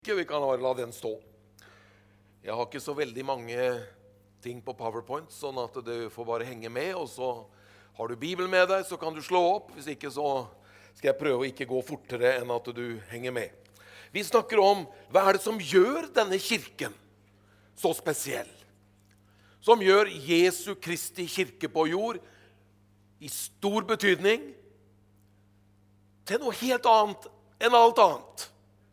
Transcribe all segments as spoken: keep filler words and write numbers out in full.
Vi kan bare la den stå. Jeg har ikke så veldig mange ting på PowerPoint, sånn at du får bare henge med, og så har du Bibelen med deg, så kan du slå opp. Hvis ikke så skal jeg prøve å ikke gå fortere enn at du henger med. Vi snakker om hva er det som gjør denne kirken så spesiell, som gjør Jesu Kristi kirke på jord i stor betydning til noe helt annet enn alt annet.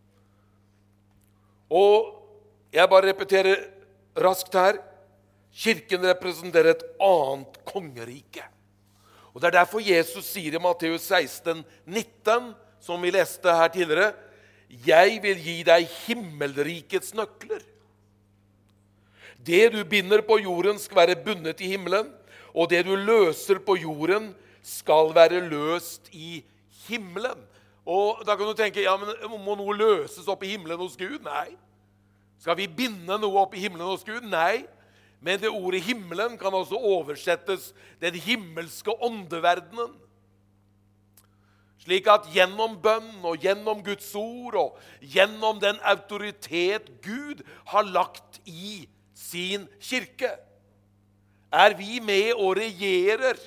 Og jeg bare repeterer raskt her. Kirken representerer et annet kongerike. Og det er derfor Jesus sier i Matteus seksten nitten, som vi leste her tidligere, «Jeg vil gi deg himmelrikets nøkler. Det du binder på jorden skal være bundet i himmelen, og det du løser på jorden skal være løst i himmelen.» Og da kan du tenke, ja, men må noe løses opp i himmelen hos Gud? Nei. Skal vi binde noe opp i himmelen hos Gud? Nei. Men det ordet himmelen kan også oversettes den himmelske åndeverdenen. Slik at gjennom bønn og gjennom Guds ord og gjennom den autoritet Gud har lagt i sin kirke, er vi med og regjerer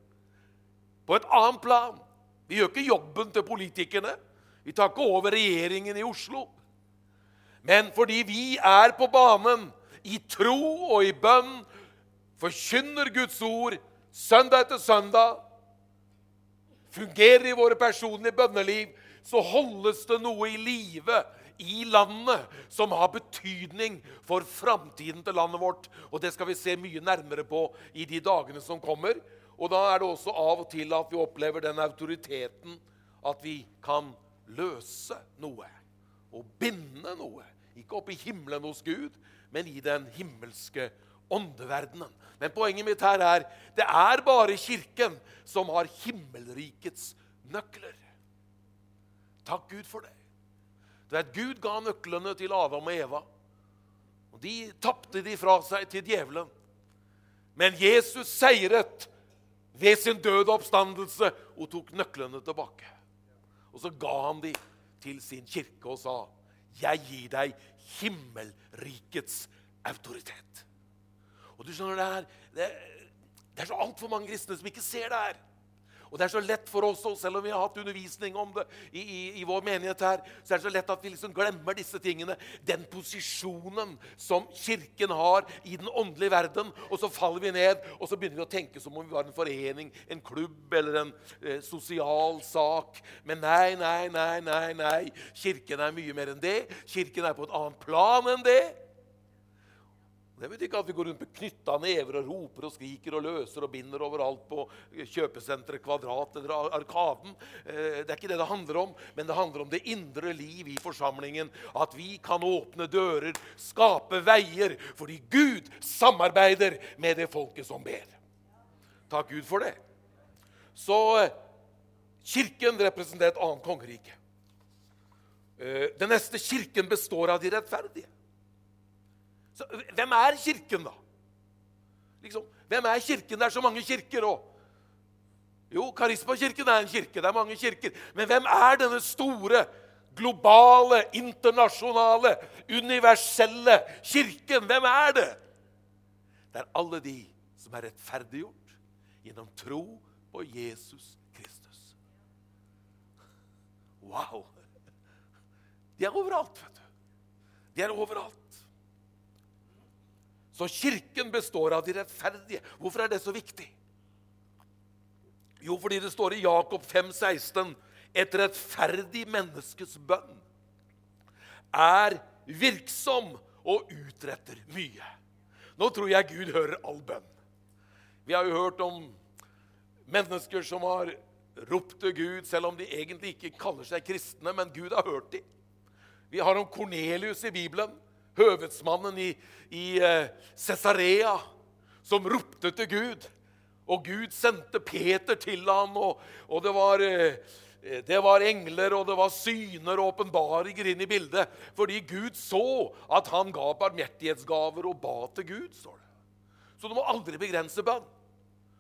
på et annet plan. Vi gjør ikke jobben til politikerne. Vi tar ikke over regjeringen i Oslo. Men fordi vi er på banen i tro og i bønn, forkynner Guds ord søndag etter søndag, fungerer i våre personlige bønneliv, så holdes det noe i live i landet som har betydning for framtiden til landet vårt. Og det skal vi se mye nærmere på i de dagene som kommer. Og da er det også av og til at vi opplever den autoriteten at vi kan løse noe og binde noe. Ikke opp i himmelen hos Gud, men i den himmelske åndeverdenen. Men poenget mitt her er, det er bare kirken som har himmelrikets nøkler. Takk Gud for det. Det er at Gud ga nøklene til Adam og Eva, og de tappte de fra seg til djevelen. Men Jesus seiret ved sin døde oppstandelse og tok nøklene tilbake. Og så ga han de til sin kirke og sa, jeg gir deg himmelrikets autoritet. Og du skjønner det her, det, det er så alt for mange kristne som ikke ser det her. Og det er så lett for oss, selv om vi har hatt undervisning om det i, i, i vår menighet her, så er det så lett at vi liksom glemmer disse tingene. Den posisjonen som kirken har i den åndelige verden, og så faller vi ned, og så begynner vi å tenke som om vi var en forening, en klubb eller en eh, sosial sak. Men nei, nei, nei, nei, nei. Kirken er mye mer enn det. Kirken er på et annet plan enn det. Det betyr ikke at vi går rundt med knytta never og roper og skriker og løser og binder overalt på kjøpesenteret, kvadrat eller arkaden. Det er ikke det det handler om, men det handler om det indre liv i forsamlingen. At vi kan åpne dører, skape veier, fordi Gud samarbeider med det folket som ber. Takk Gud for det. Så kirken representerer et annet kongerike. Den neste kirken består av de rettferdige. Så, hvem er kirken da? Liksom, hvem er kirken? Det er så mange kirker også. Jo, Karismakirken er en kirke, det er mange kirker. Men hvem er denne store, globale, internasjonale, universelle kirken? Hvem er det? Det er alle de som er rettferdiggjort gjennom tro på Jesus Kristus. Wow! De er overalt, vet du. De er overalt. Så kirken består av de rettferdige. Hvorfor er det så viktig? Jo, fordi det står i Jakob fem seksten, et rettferdig menneskes bønn er virksom og utretter mye. Nå tror jeg Gud hører all bønn. Vi har jo hørt om mennesker som har ropt til Gud, selv om de egentlig ikke kaller seg kristne, men Gud har hørt dem. Vi har om Kornelius i Bibelen, høvedsmannen i, i uh, Cesarea, som ropte til Gud. Og Gud sendte Peter til ham, og, og det, var, uh, det var engler, og det var syner og åpenbaringer inn i bildet. Fordi Gud så at han ga barmhjertighetsgaver og ba til Gud, står det. Så du må aldri begrense bønn.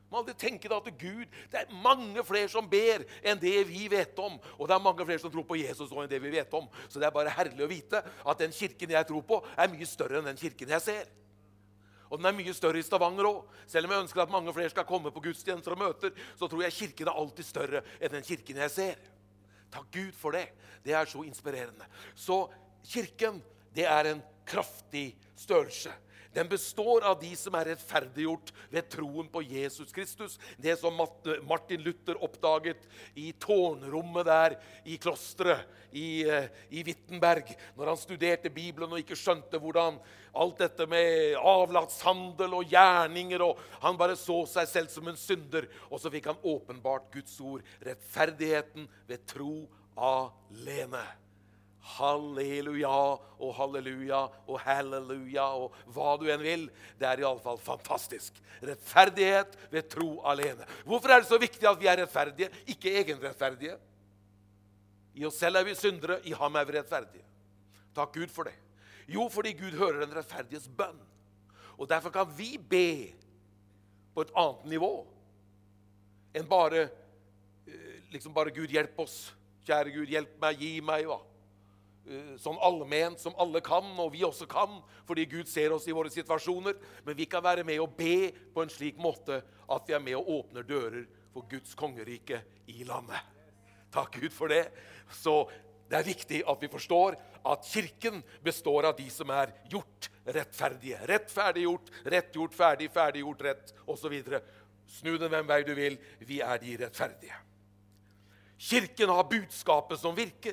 Man aldri tenker da at Gud, det er mange flere som ber enn det vi vet om. Og det er mange flere som tror på Jesus enn det vi vet om. Så det er bare herlig å vite at den kirken jeg tror på er mye større enn den kirken jeg ser. Og den er mye større i Stavanger også. Selv om jeg ønsker at mange flere skal komme på gudstjenester og møter, så tror jeg kirken er alltid større enn den kirken jeg ser. Takk Gud for det. Det er så inspirerende. Så kirken, det er en kraftig størrelse. Den består av de som er rettferdiggjort ved troen på Jesus Kristus. Det som Martin Luther oppdaget i tårnrommet der i klosteret i, i Wittenberg, når han studerte Bibelen og ikke skjønte hvordan alt dette med avlatshandel og gjerninger, og han bare så seg selv som en synder, og så fikk han åpenbart Guds ord, rettferdigheten ved tro alene. Halleluja og halleluja og halleluja og hva du enn vil. Det er i alle fall fantastisk. Rettferdighet ved tro alene. Hvorfor er det så viktig at vi er rettferdige, ikke egenrettferdige? I oss selv er vi syndere, i ham er vi rettferdige. Takk Gud for det. Jo, fordi Gud hører den rettferdiges bønn. Og derfor kan vi be på et annet nivå enn bare, liksom bare Gud hjelp oss. Kjære Gud, hjelp meg, gi meg, hva? Sånn allment som alle kan, og vi også kan, fordi Gud ser oss i våre situasjoner, men vi kan være med og be på en slik måte at vi er med og åpner dører for Guds kongerike i landet. Takk Gud for det. Så det er viktig at vi forstår at kirken består av de som er gjort rettferdige. Rettferdiggjort, rettgjort, ferdig, ferdiggjort, rett, og så videre. Snu den hvem vei du vil, vi er de rettferdige. Kirken har budskapet som virker.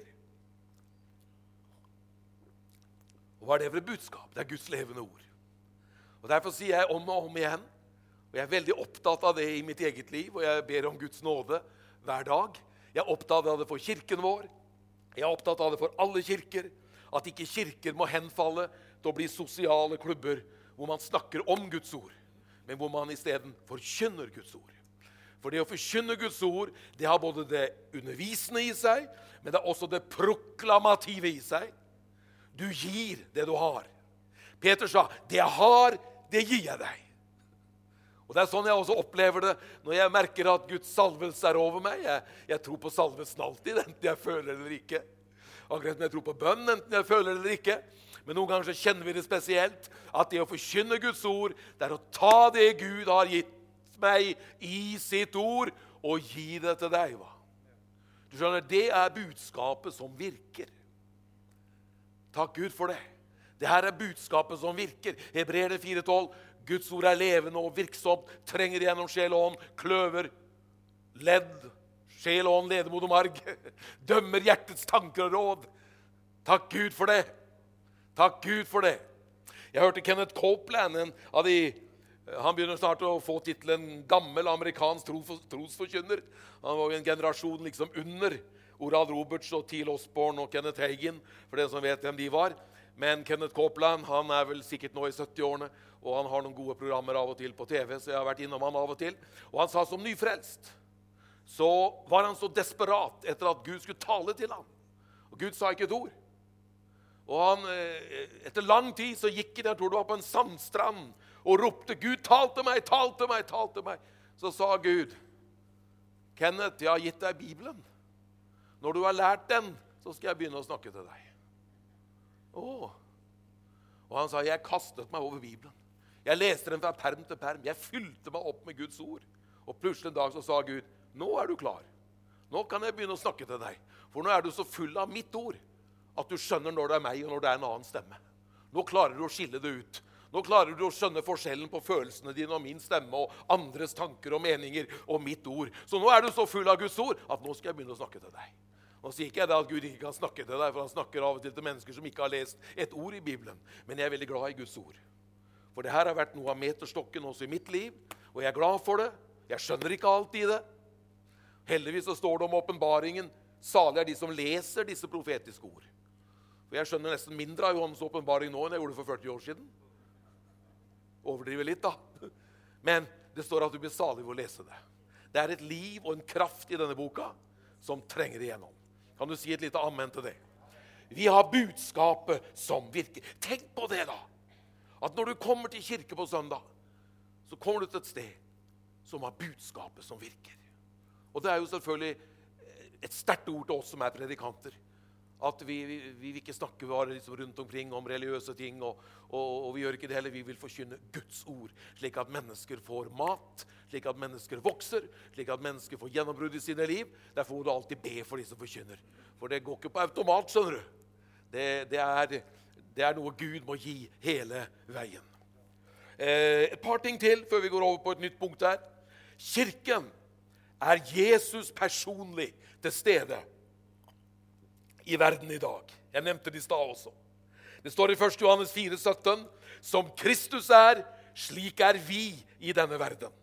Og hva er det for et budskap? Det er Guds levende ord. Og derfor sier jeg om og om igjen, og jeg er veldig opptatt av det i mitt eget liv, og jeg ber om Guds nåde hver dag. Jeg er opptatt av det for kirken vår. Jeg er opptatt av det for alle kirker, at ikke kirker må henfalle til å bli sosiale klubber hvor man snakker om Guds ord, men hvor man i stedet forkynner Guds ord. For det å forkynne Guds ord, det har både det undervisende i seg, men det er også det proklamative i seg. Du gir det du har. Peter sa, det jeg har, det gir jeg deg. Og det er sånn jeg også opplever det når jeg merker at Guds salvelse er over meg. Jeg, jeg tror på salvelsen alltid, enten jeg føler det eller ikke. Akkurat som jeg tror på bønn, enten jeg føler det eller ikke. Men noen ganger så kjenner vi det spesielt, at det å forkynne Guds ord, det er å ta det Gud har gitt meg i sitt ord, og gi det til deg. Va? Du skjønner, det er budskapet som virker. Takk Gud for det. Det her er budskapet som virker. Hebreerne fire tolv. Guds ord er levende og virksomt, trenger gjennom sjel og ånd, kløver, ledd, sjel og ånd, ledemod og marg, dømmer hjertets tanker og råd. Takk Gud for det. Takk Gud for det. Jeg hørte Kenneth Copeland, en av de, han begynner snart å få titlen gammel amerikansk trosforkynner. Han var jo en generasjon liksom under Oral Roberts og T. L. Osborne og Kenneth Hagin, for den som vet hvem de var. Men Kenneth Copeland, han er vel sikkert nå i sytti-årene, og han har noen gode programmer av og til på T V, så jeg har vært innom han av og til. Og han sa som nyfrelst, så var han så desperat etter at Gud skulle tale til ham. Og Gud sa ikke et ord. Og han, etter lang tid så gikk han, jeg tror det var på en sandstrand, og ropte, Gud, tal til meg, tal til meg, tal til meg. Så sa Gud, Kenneth, jeg har gitt deg Bibelen. Når du har lært den, så skal jeg begynne å snakke til deg. Åh. Og han sa, jeg kastet meg over Bibelen. Jeg leste den fra perm til perm. Jeg fylte meg opp med Guds ord. Og plutselig en dag så sa Gud, nå er du klar. Nå kan jeg begynne å snakke til deg. For nå er du så full av mitt ord, at du skjønner når det er meg og når det er en annen stemme. Nå klarer du å skille det ut. Nå klarer du å skjønne forskjellen på følelsene dine og min stemme og andres tanker og meninger og mitt ord. Så nå er du så full av Guds ord, at nå skal jeg begynne å snakke til deg. Nå sier ikke jeg det at Gud ikke kan snakke til deg, for han snakker av og til til mennesker som ikke har lest et ord i Bibelen. Men jeg er veldig glad i Guds ord. For det her har vært noe av meterstokken også i mitt liv, og jeg er glad for det. Jeg skjønner ikke alt i det. Heldigvis så står det om åpenbaringen, salig er de som leser disse profetiske ord. For jeg skjønner nesten mindre av Johannes åpenbaring nå enn jeg gjorde for førti år siden. Overdriver litt da. Men det står at du blir salig ved å lese det. Det er et liv og en kraft i denne boka som trenger igjennom. Kan du si et lite amen til det? Vi har budskapet som virker. Tenk på det da. At når du kommer til kirke på søndag, så kommer du til et sted som har budskapet som virker. Og det er jo selvfølgelig et sterkt ord til oss som er predikanter. At vi, vi, vi vil ikke snakke bare liksom rundt omkring om religiøse ting, og, og, og vi gjør ikke det heller. Vi vil forkynne Guds ord, slik at mennesker får mat, slik at mennesker vokser, slik at mennesker får gjennombrudd i sine liv. Derfor må du alltid be for de som forkynner. For det går ikke på automat, skjønner du. Det, det, er, det er noe Gud må gi hele veien. Eh, et par ting til før vi går over på et nytt punkt her. Kirken er Jesus personlig til stede i verden i dag. Jeg nevnte det i stad også. Det står i første Johannes fire sytten, som Kristus er, slik er vi i denne verden.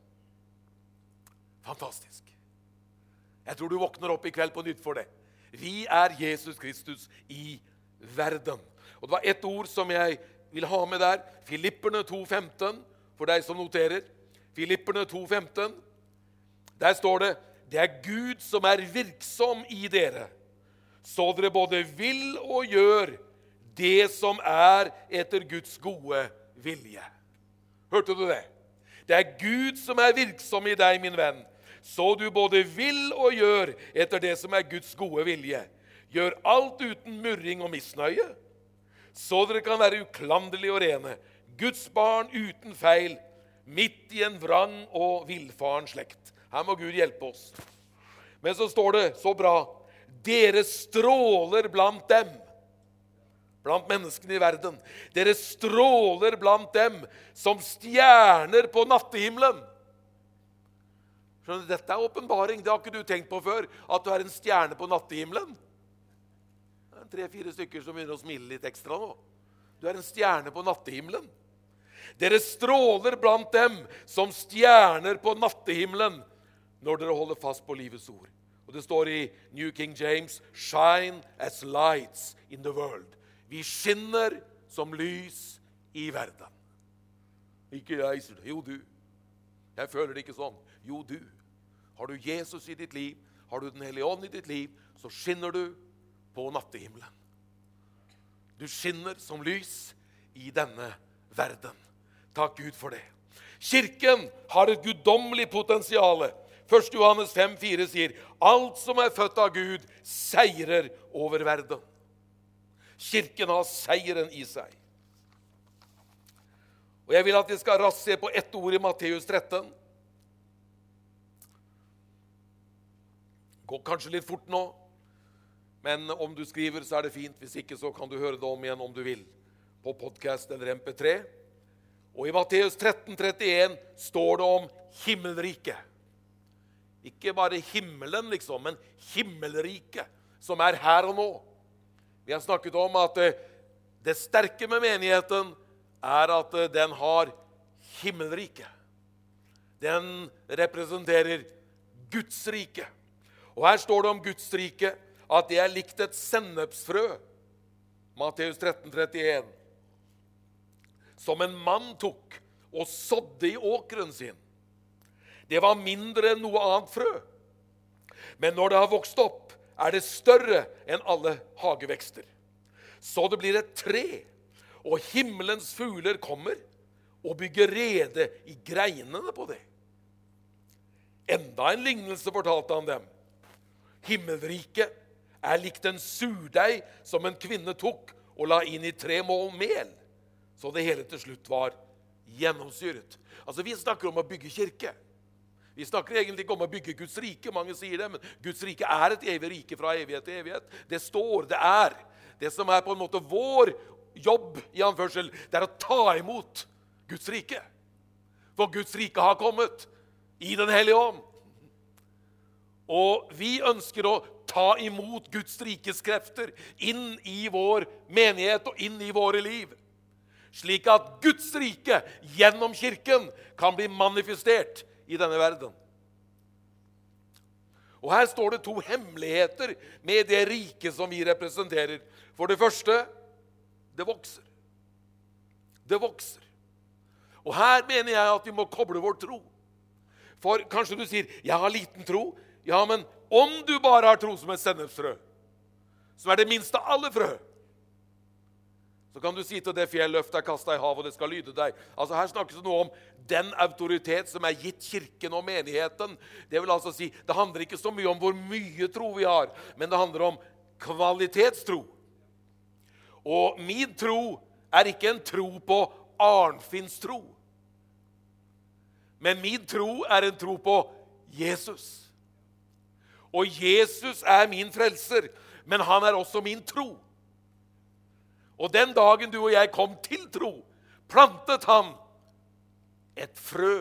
Fantastisk. Jeg tror du våkner opp i kveld på nytt for det. Vi er Jesus Kristus i verden. Og det var et ord som jeg vil ha med der. Filipperne to femten, for deg som noterer. Filipperne to femten. Der står det, det er Gud som er virksom i dere, så dere både vil og gjør det som er etter Guds gode vilje. Hørte du det? Det er Gud som er virksom i deg, min venn, så du både vil og gjør etter det som er Guds gode vilje. Gjør alt uten murring og misnøye, så dere kan være uklanderlige og rene, Guds barn uten feil, midt i en vrang og villfaren slekt. Her må Gud hjelpe oss. Men så står det så bra, dere stråler blant dem, blant menneskene i verden. Dere stråler blant dem som stjerner på nattehimmelen. Skjønner du, dette er åpenbaring, det har ikke du tenkt på før, at du er en stjerne på nattehimmelen. Det er tre-fire stykker som begynner å smile litt ekstra nå. Du er en stjerne på nattehimmelen. Dere stråler blant dem som stjerner på nattehimmelen, når dere holder fast på livets ord. Og det står i New King James, shine as lights in the world. Vi skinner som lys i verden. Ikke jeg, sier det. Jo, du. Jeg føler det ikke sånn. Jo, du. Har du Jesus i ditt liv, har du den hellige ånd i ditt liv, så skinner du på nattehimmelen. Du skinner som lys i denne verden. Takk Gud for det. Kirken har et guddommelig potensiale. første Johannes fem fire sier, alt som er født av Gud, seirer over verden. Kirken har seieren i seg. Og jeg vil at vi skal raskt se på ett ord i Matteus tretten. Går kanskje litt fort nå, men om du skriver så er det fint. Hvis ikke så kan du høre det om igjen om du vil, på podcast eller M P tre. Og i Matteus tretten trettien står det om himmelriket. Ikke bare himmelen, liksom, men himmelriket, som er her og nå. Vi har snakket om at det sterke med menigheten er at den har himmelriket. Den representerer Guds rike. Og her står det om Guds rike at det er likt et sennepsfrø. Matteus tretten trettien. Som en mann tok og sådde i åkeren sin. Det var mindre enn noe annet frø. Men når det har vokst opp, er det større enn alle hagevekster. Så det blir et tre, og himmelens fugler kommer og bygger rede i greinene på det. Enda en lignelse fortalte han dem. Himmelriket er likt en surdeig som en kvinne tok og la inn i tre mål mel, så det hele til slutt var gjennomsyret. Altså, vi snakker om å bygge kirke. Vi snakker egentlig ikke om å bygge Guds rike, mange sier det, men Guds rike er et evig rike fra evighet til evighet. Det står, det er. Det som er på en måte vår jobb, i anførsel, det er å ta imot Guds rike. For Guds rike har kommet i den hellige ånd. Og vi ønsker å ta imot Guds rikes krefter inn i vår menighet og inn i våre liv. Slik at Guds rike gjennom kirken kan bli manifestert i denne verden. Og her står det to hemmeligheter med det rike som vi representerer. For det første, det vokser. Det vokser. Og her mener jeg at vi må koble vår tro. For kanskje du sier, jeg har liten tro. Ja, men om du bare har tro som et sennepsfrø, som er det minste av alle frø, Så kan du si til det fjell, løft deg, kast deg i hav, og det skal lyde deg. Altså her snakkes det noe om den autoritet som er gitt kirken og menigheten. Det vil altså si, det handler ikke så mye om hvor mye tro vi har, men det handler om kvalitetstro. Og min tro er ikke en tro på Arnfinns tro. Men min tro er en tro på Jesus. Og Jesus er min frelser, men han er også min tro. Og den dagen du og jeg kom til tro, plantet han et frø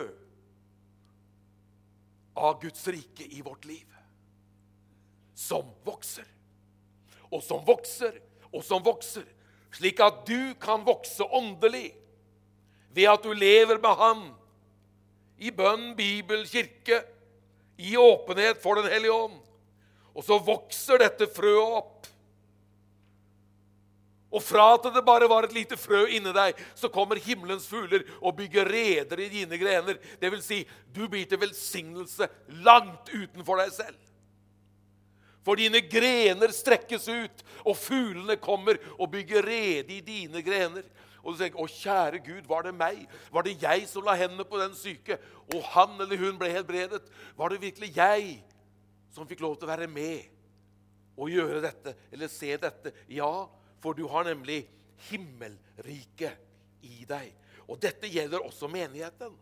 av Guds rike i vårt liv, som vokser, og som vokser, og som vokser, slik at du kan vokse åndelig, ved at du lever med han, i bønn, bibel, kirke, i åpenhet for den hellige ånd. Og så vokser dette frøet opp. Og fra at det bare var et lite frø inni deg, så kommer himmelens fugler og bygger reder i dine grener. Det vil si, du blir til velsignelse langt utenfor deg selv. For dine grener strekkes ut, og fuglene kommer og bygger rede i dine grener. Og du tenker, å kjære Gud, var det meg? Var det jeg som la hendene på den syke? Og han eller hun ble helbredet? Var det virkelig jeg som fikk lov til å være med og gjøre dette, eller se dette? Ja, for du har nemlig himmelriket i deg. Og dette gjelder også menigheten.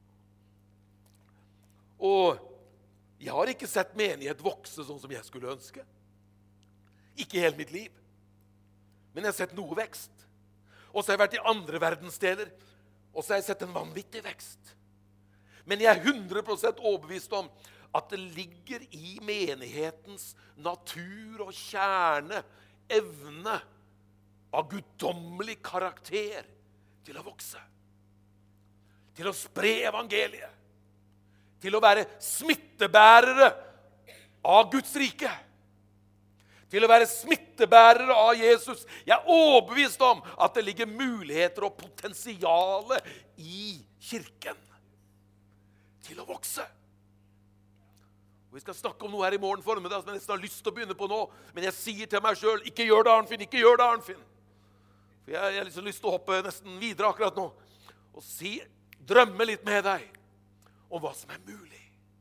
Og jeg har ikke sett menighet vokse sånn som jeg skulle ønske. Ikke hele mitt liv. Men jeg har sett noe vekst. Og så har jeg vært i andre verdensdeler, og så har jeg sett en vanvittig vekst. Men jeg er hundre prosent overbevist om at det ligger i menighetens natur og kjerne, evne, av guddommelig karakter til å vokse, til å spre evangeliet, til å være smittebærere av Guds rike, til å være smittebærere av Jesus. Jeg er overbevist om at det ligger muligheter og potensiale i kirken til å vokse. Og vi skal snakke om noe her i morgen formiddag som jeg nesten har lyst til å begynne på nå, men jeg sier til meg selv, ikke gjør det, Arnfinn, ikke gjør det, Arnfinn. For jeg, jeg har liksom lyst til å hoppe nesten videre akkurat nå, og si, drømme litt med deg om hva som er mulig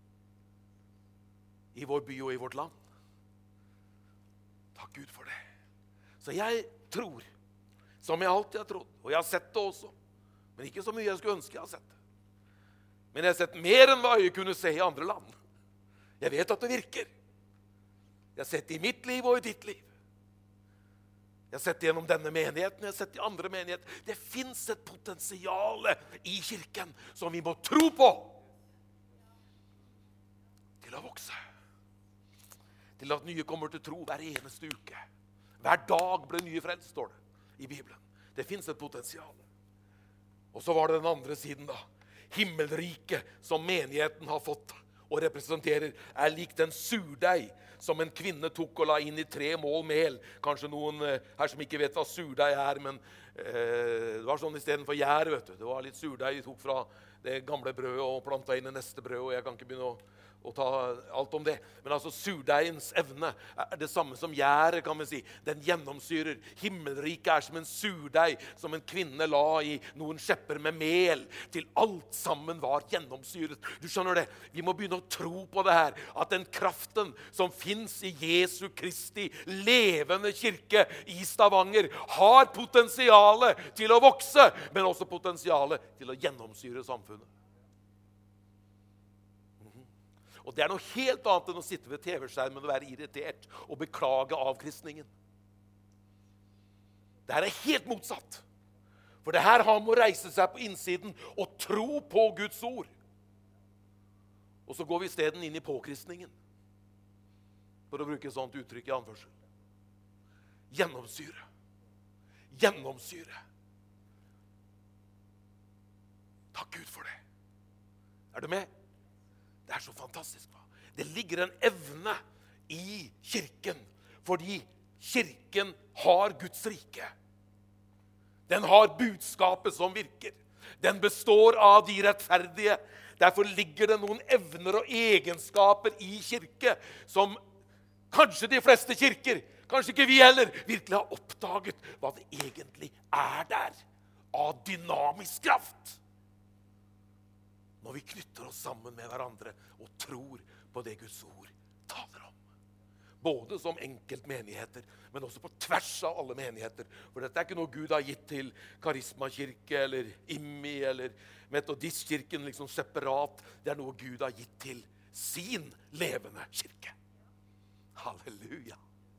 i vår by og i vårt land. Takk Gud for det. Så jeg tror, som jeg alltid har trodd, og jeg har sett det også, men ikke så mye jeg skulle ønske jeg har sett det. Men jeg har sett mer enn hva jeg kunne se i andre land. Jeg vet at det virker. Jeg har sett det i mitt liv og i ditt liv. Jeg har sett det gjennom denne menigheten, jeg har sett det i andre menigheter. Det finnes et potensiale i kirken som vi må tro på til å vokse. Til at nye kommer til tro hver eneste uke. Hver dag ble nye frelst, står det i Bibelen. Det finnes et potensial. Og så var det den andre siden da. Himmelriket som menigheten har fått og representerer, er lik den surdeig som en kvinne tok og la inn i tre mål mel. Kanskje noen her som ikke vet hva surdeig er, men eh, det var sånn i stedet for gjær, vet du. Det var litt surdeig de tok fra det gamle brødet og plantet inn i neste brød, og jeg kan ikke begynne å og ta alt om det. Men altså surdeigens evne er det samme som gjæret, kan man si. Den gjennomsyrer. Himmelriket er som en surdeig som en kvinne la i noen skjepper med mel, til alt sammen var gjennomsyret. Du skjønner det? Vi må begynne å tro på det her, at den kraften som finnes i Jesu Kristi levende kirke i Stavanger har potensiale til å vokse, men også potensiale til å gjennomsyre samfunnet. Og det er noe helt annet enn å sitte ved T V-skjermen og være irritert og beklage avkristningen. Det her er helt motsatt. For det her har med å reise seg på innsiden og tro på Guds ord. Og så går vi i stedet inn i påkristningen. For å bruke et sånt uttrykk i anførsel. Gjennomsyre. Gjennomsyre. Takk Gud for det. Er du med? Det er så fantastisk. Va? Det ligger en evne i kirken, fordi kirken har Guds rike. Den har budskapet som virker. Den består av de rettferdige. Derfor ligger det noen evner og egenskaper i kirke som kanskje de fleste kirker kanskje ikke vi heller, virkelig har oppdaget hva det egentlig er der av dynamisk kraft. Når vi knytter oss sammen med hverandre og tror på det Guds ord taler om. Både som enkeltmenigheter, men også på tvers av alle menigheter. For dette er ikke noe Gud har gitt til Karismakirke eller Immi eller Metodistkirken liksom separat. Det er noe Gud har gitt til sin levende kirke. Halleluja.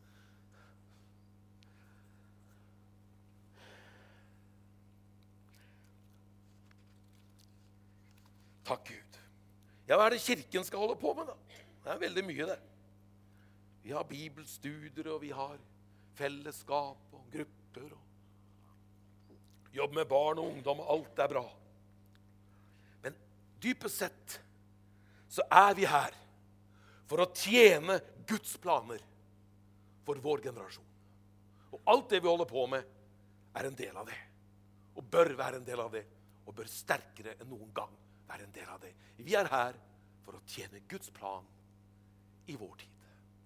Takk Gud. Ja, hva er det kirken skal holde på med da? Det er veldig mye det. Vi har bibelstudier, og vi har fellesskap og grupper, og jobb med barn og ungdom, og alt er bra. Men dypest sett så er vi her for å tjene Guds planer for vår generasjon. Og alt det vi holder på med er en del av det, og bør være en del av det, og bør sterkere enn noen gang være en del av det. Vi er her for å tjene Guds plan i vår tid.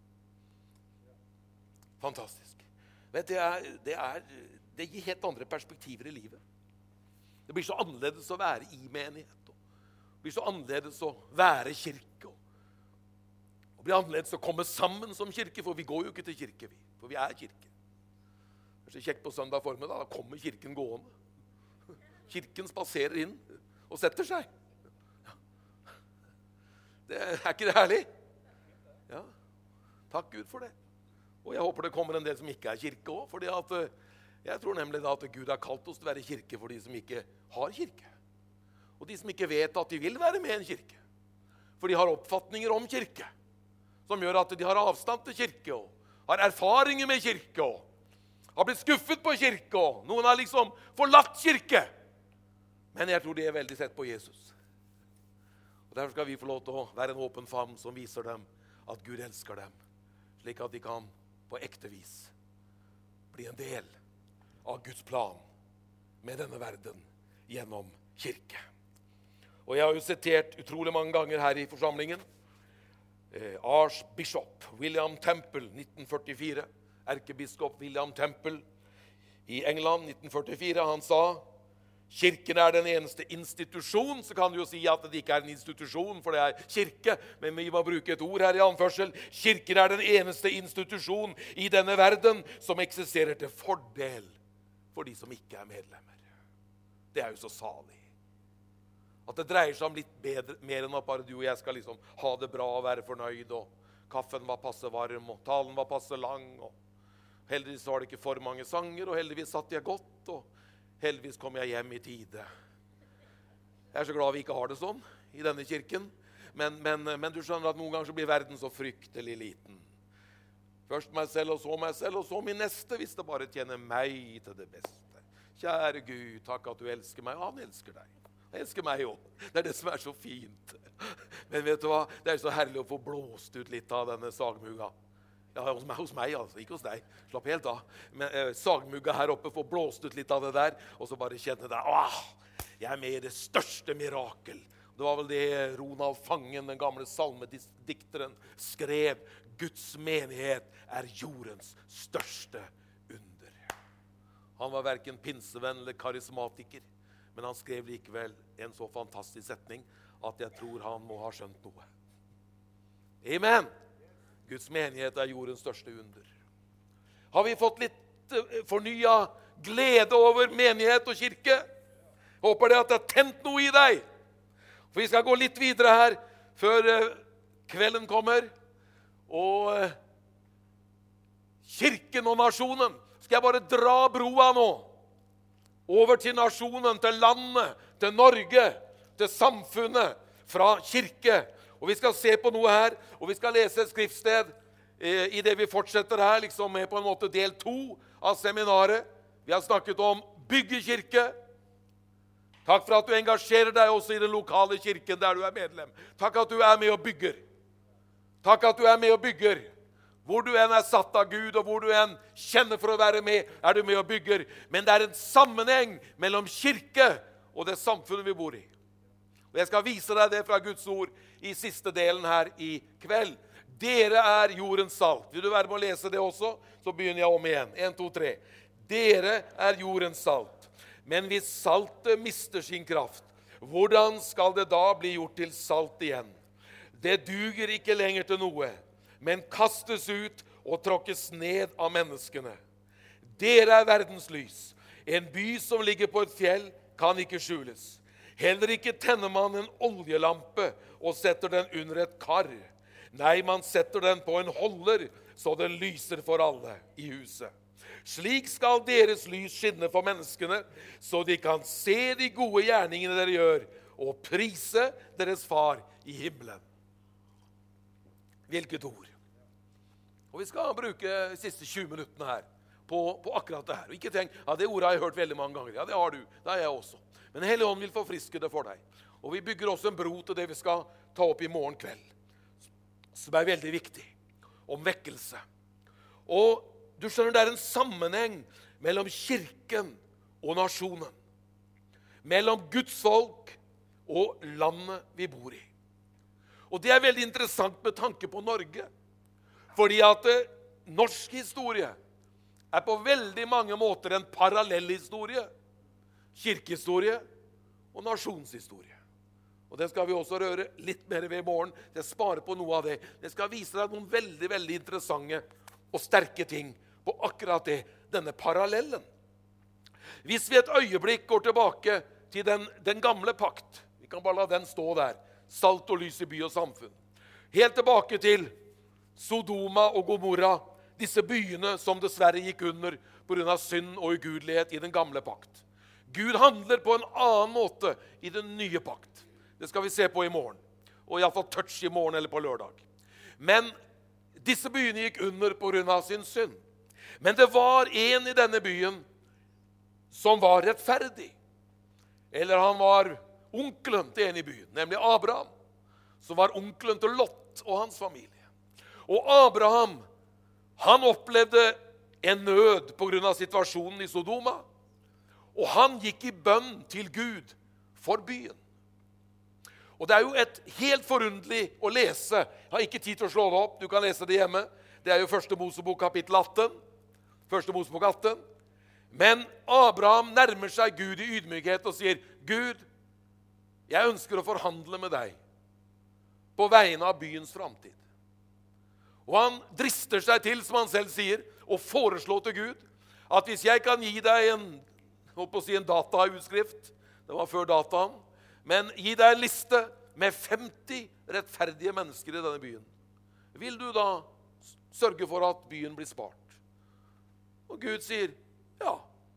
Fantastisk. Vet, det, er, det, er, det gir helt andre perspektiver i livet. Det blir så annerledes å være i menighet. Det blir så annerledes å være kirke. Det blir annerledes å komme sammen som kirke, for vi går jo ikke til kirke, vi. For vi er kirke. Det er så kjekt på søndag formiddag, da kommer kirken gående. Kirken spaserer inn og setter seg. Det, er ikke det herlig? Ja. Takk Gud for det. Og jeg håper det kommer en del som ikke er kirke også, fordi at jeg tror nemlig da at Gud har kalt oss til å være kirke for de som ikke har kirke. Og de som ikke vet at de vil være med i en kirke. For de har oppfatninger om kirke, som gjør at de har avstand til kirke, og har erfaringer med kirke, og har blitt skuffet på kirke, og noen har liksom forlatt kirke. Men jeg tror de er veldig sett på Jesus. Og derfor skal vi få lov til å være en åpen favn som viser dem at Gud elsker dem, slik at de kan på ekte vis bli en del av Guds plan med denne verden gjennom kirke. Og jeg har jo sitert utrolig mange ganger her i forsamlingen eh, Archbishop William Temple nitten førtifire, erkebiskop William Temple i England nitten førtifire, han sa: kirken er den eneste institusjon. Så kan du jo si at det ikke er en institusjon, for det er kirke, men vi må bruke et ord her i anførsel. Kirken er den eneste institusjon i denne verden som eksisterer til fordel for de som ikke er medlemmer. Det er jo så salig. At det dreier seg om litt bedre, mer enn at bare du og jeg skal liksom ha det bra og være fornøyd, og kaffen var passe varm, og talen var passe lang, og heldigvis var det ikke for mange sanger, og heldigvis satt jeg godt, og heldigvis kom jeg hjem i tide. Jeg er så glad vi ikke har det sånn i denne kirken. Men, men, men du skjønner at noen ganger så blir verden så fryktelig liten. Først meg selv, og så meg selv, og så min neste, hvis det bare tjener meg til det beste. Kjære Gud, takk at du elsker meg. Han elsker deg. Han elsker meg også. Det er det som er så fint. Men vet du hva? Det er så herlig å få blåst ut litt av denne sagmuga. Ja, hos meg, hos meg altså, ikke hos deg. Slapp helt av. Men eh, sagmugga her oppe får blåst ut litt av det der, og så bare kjenne det. Åh, jeg er med i det største mirakel. Det var vel det Ronald Fangen, den gamle salmedikteren, skrev. Guds menighet er jordens største under. Han var hverken pinsevenn eller karismatiker, men han skrev likevel en så fantastisk setning at jeg tror han må ha skjønt noe. Amen! Guds menighet er jordens største under. Har vi fått litt fornyet glede over menighet og kirke? Håper det at det har tent noe i deg. For vi skal gå litt videre her før kvelden kommer. Og kirken og nasjonen. Skal jeg bare dra broa nå? Over til nasjonen, til landet, til Norge, til samfunnet, fra kirke. Og vi skal se på noe her, og vi skal lese et skriftsted eh, i det vi fortsetter her, liksom med på en måte del to av seminaret. Vi har snakket om byggekirke. Takk for at du engasjerer deg også i den lokale kirken der du er medlem. Takk at du er med og bygger. Takk at du er med og bygger. Hvor du enn er satt av Gud, og hvor du enn kjenner for å være med, er du med og bygger. Men det er en sammenheng mellom kirke og det samfunnet vi bor i. Og jeg skal vise deg det fra Guds ord i siste delen her i kveld. Dere er jordens salt. Vil du være med å lese det også? Så begynner jeg om igjen. En, to, tre. Dere er jordens salt. Men hvis saltet mister sin kraft, hvordan skal det da bli gjort til salt igjen? Det duger ikke lenger til noe, men kastes ut og tråkkes ned av menneskene. Dere er verdens lys. En by som ligger på et fjell kan ikke skjules. Heller ikke tenner man en oljelampe og setter den under et kar. Nei, man setter den på en holder, så den lyser for alle i huset. Slik skal deres lys skinne for menneskene, så de kan se de gode gjerningene dere gjør, og prise deres far i himmelen. Hvilket ord. Og vi skal bruke de siste tjue minuttene her på, på akkurat det her. Og ikke tenk, ja, det ordet har jeg hørt veldig mange ganger. Ja, det har du. Det har jeg også. Men Helligånden vil forfriske det for deg. Og vi bygger også en bro til det vi skal ta opp i morgen kveld, som er veldig viktig, om vekkelse. Og du skjønner, det er en sammenheng mellom kirken og nasjonen, mellom Guds folk og landet vi bor i. Og det er veldig interessant med tanke på Norge, fordi at eh, norsk historie er på veldig mange måter en parallellhistorie, kirkehistorie og nasjonshistorie. Og det skal vi også røre litt mer ved i morgen. Det sparer på noe av det. Det skal vise deg noen veldig, veldig interessante og sterke ting på akkurat det, denne parallellen. Hvis vi et øyeblikk går tilbake til den, den gamle pakt, vi kan bare la den stå der, salt og lys i by og samfunn, helt tilbake til Sodoma og Gomorra, disse byene som dessverre gikk under på grunn av synd og ugudelighet i den gamle pakt. Gud handler på en annen måte i den nye pakt. Det skal vi se på i morgen, og i hvert fall touch i morgen eller på lørdag. Men disse byene gikk under på grunn av sin synd. Men det var en i denne byen som var rettferdig. Eller han var onkelen til en i byen, nemlig Abraham, som var onkelen til Lot og hans familie. Og Abraham, han opplevde en nød på grunn av situasjonen i Sodoma, og han gikk i bønn til Gud for byen. Og det er jo et helt forundelig å lese. Jeg har ikke tid til å slå det opp, du kan lese det hjemme. Det er jo første Mosebok kapittel atten. Første Mosebok atten. Men Abraham nærmer seg Gud i ydmykhet og sier, Gud, jeg ønsker å forhandle med deg på vegne av byens framtid. Og han drister seg til, som han selv sier, og foreslå til Gud at hvis jeg kan gi deg en, holdt på å si en datautskrift, det var før dataen, men gi deg en liste med femti rettferdige mennesker i denne byen. Vil du da sørge for at byen blir spart? Og Gud sier, ja,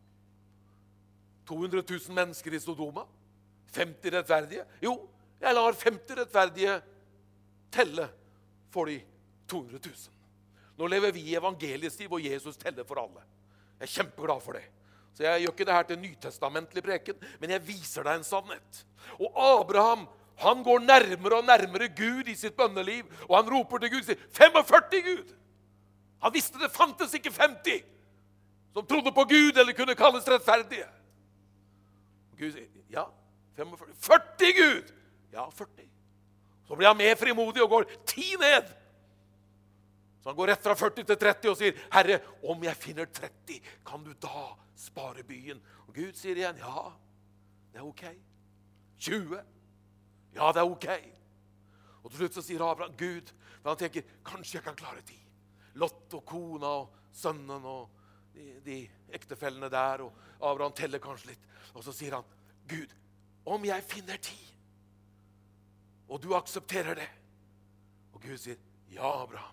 to hundre tusen mennesker i Sodoma, femti rettferdige. Jo, jeg lar femti rettferdige telle for de to hundre tusen. Nå lever vi i evangeliestiv, og Jesus teller for alle. Jeg er kjempeglad for det. Så jeg gjør ikke det her til nytestamentlig preken, men jeg viser deg en sannhet. Og Abraham, han går nærmere og nærmere Gud i sitt bønneliv, og han roper til Gud og sier, femogførti Gud! Han visste det fantes ikke femti som trodde på Gud eller kunne kalles rettferdige. Gud sier, ja, femogførti. førti Gud! Ja, førti. Så blir han mer frimodig og går ti ned. Så han går rett fra førti til tretti og sier, Herre, om jeg finner tretti, kan du da spare byen? Og Gud sier igjen, ja, det er ok. tjue, ja, det er ok. Og til slutt så sier Abraham, Gud, for han tenker, kanskje jeg kan klare ti. Lot og kona og sønnen og de, de ektefellene der, og Abraham teller kanskje litt. Og så sier han, Gud, om jeg finner ti, og du aksepterer det. Og Gud sier, ja, Abraham.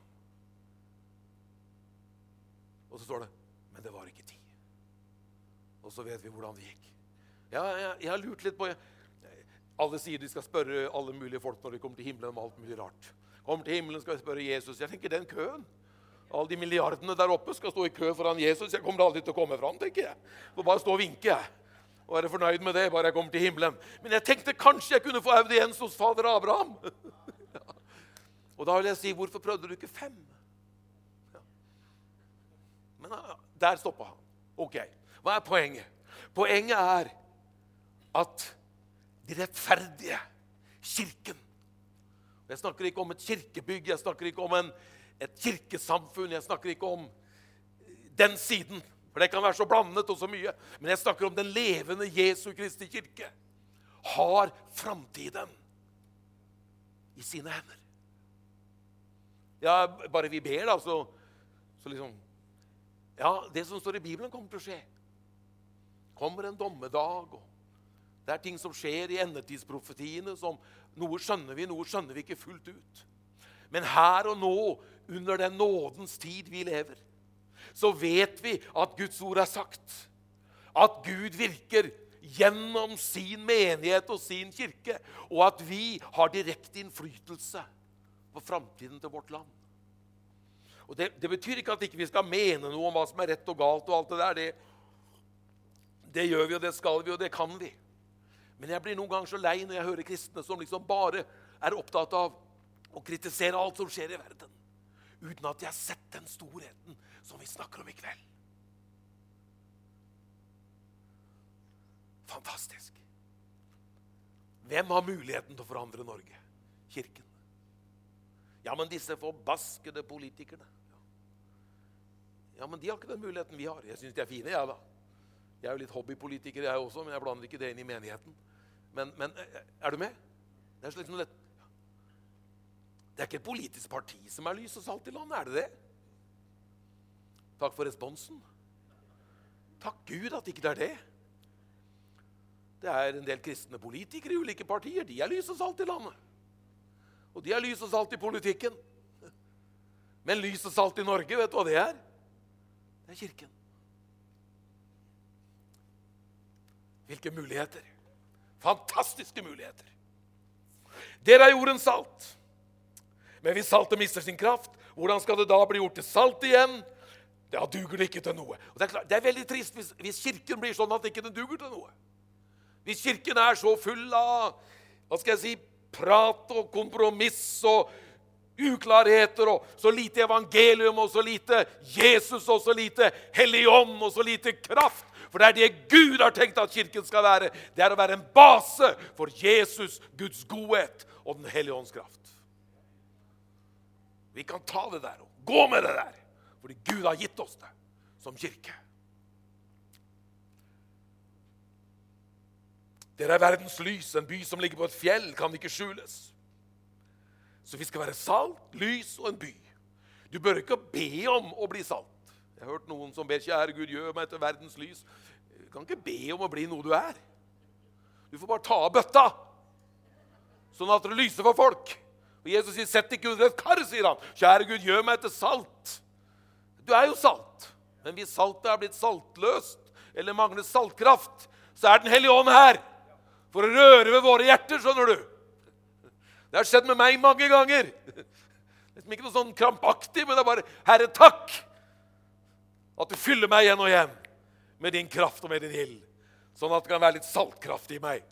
Og så står det, men det var ikke ti. Og så vet vi hvordan det gikk. Ja, jeg, jeg har lurt litt på, alle sier de skal spørre alle mulige folk når de kommer til himmelen om alt mulig rart. Kommer til himmelen skal jeg spørre Jesus. Jeg tenker den køen. Alle de milliardene der oppe skal stå i kø foran Jesus. Jeg kommer aldri til å komme fram, tenker jeg. Får bare stå og vinke, jeg. Og være fornøyd med det, bare jeg kommer til himmelen. Men jeg tenkte kanskje jeg kunne få audiens hos fader Abraham. Ja. Og da vil jeg si, hvorfor prøvde du ikke fem? Men der stoppet han. Ok, hva er poenget? Poenget er at de rettferdige, kirken, Jeg snakker ikke om et kirkebygg, jeg snakker ikke om en, et kirkesamfunn, jeg snakker ikke om den siden, for det kan være så blandet og så mye. Men jeg snakker om den levende Jesu Kristi kirke. Har framtiden i sine hender. Ja, bare vi ber da, så, så liksom, ja, det som står i Bibelen kommer til å skje. Kommer en dommedag, og det er ting som skjer i endetidsprofetiene, som noe skjønner vi, noe skjønner vi ikke fullt ut. Men her og nå, under den nådens tid vi lever, så vet vi at Guds ord er sagt. At Gud virker gjennom sin menighet og sin kirke, og at vi har direkte innflytelse på framtiden til vårt land. Og det, det betyr ikke at ikke vi skal mene noe om hva som er rett og galt og alt det der. Det, det gjør vi, og det skal vi, og det kan vi. Men jeg blir noen ganger så lei når jeg hører kristne som liksom bare er opptatt av å kritisere alt som skjer i verden, uten at de har sett den storheten som vi snakker om i kveld. Fantastisk. Hvem har muligheten til å forandre Norge? Kirken. Ja, men disse forbaskede politikerne. Ja, men de har ikke den muligheten vi har. Jeg synes de er fine, jeg da. Jeg er jo litt hobbypolitiker jeg også, men jeg blander ikke det inn i menigheten. Men, men er du med? Det er, liksom det. Det er ikke et politisk parti som er lys og salt i landet, er det det? Takk for responsen. Takk Gud at ikke det er det. Det er en del kristne politikere i ulike partier. De er lys og salt i landet. Og de er lys og salt i politikken. Men lys og salt i Norge, vet du hva det er? Det er kirken. Hvilke muligheter. Fantastiske muligheter. Dere er jordens salt. Men hvis saltet mister sin kraft, hvordan skal det da bli gjort til salt igjen? Da duger det ikke til noe. Og det, er klart, det er veldig trist hvis, hvis kirken blir sånn at det ikke duger til noe. Hvis kirken er så full av, hva skal jeg si, prat og kompromiss og uklarheter og så lite evangelium og så lite Jesus og så lite hellig ånd og så lite kraft. For det er det Gud har tenkt at kirken skal være. Det er å være en base for Jesus, Guds godhet og den hellige ånds kraft. Vi kan ta det der og gå med det der, fordi Gud har gitt oss det som kirke. Dere er verdens lys, en by som ligger på et fjell, kan ikke skjules. Så vi skal være salt, lys og en by. Du bør ikke be om å bli salt. Jeg har hørt noen som ber, kjære Gud, gjør meg til verdens lys. Du kan ikke be om å bli noe du er. Du får bare ta av bøtta, sånn at det lyser for folk. Og Jesus sier, sett ikke under et kar, sier han. Kjære Gud, gjør meg til salt. Du er jo salt. Men hvis saltet er blitt saltløst, eller mangler saltkraft, så er den hellige ånd her. For å røre ved våre hjerter, skjønner du. Det har skjedd med meg mange ganger. Det er ikke noe sånn krampaktig, men det er bare, Herre, takk at du fyller meg igjen og igjen med din kraft og med din ild, sånn at det kan være litt saltkraft i meg.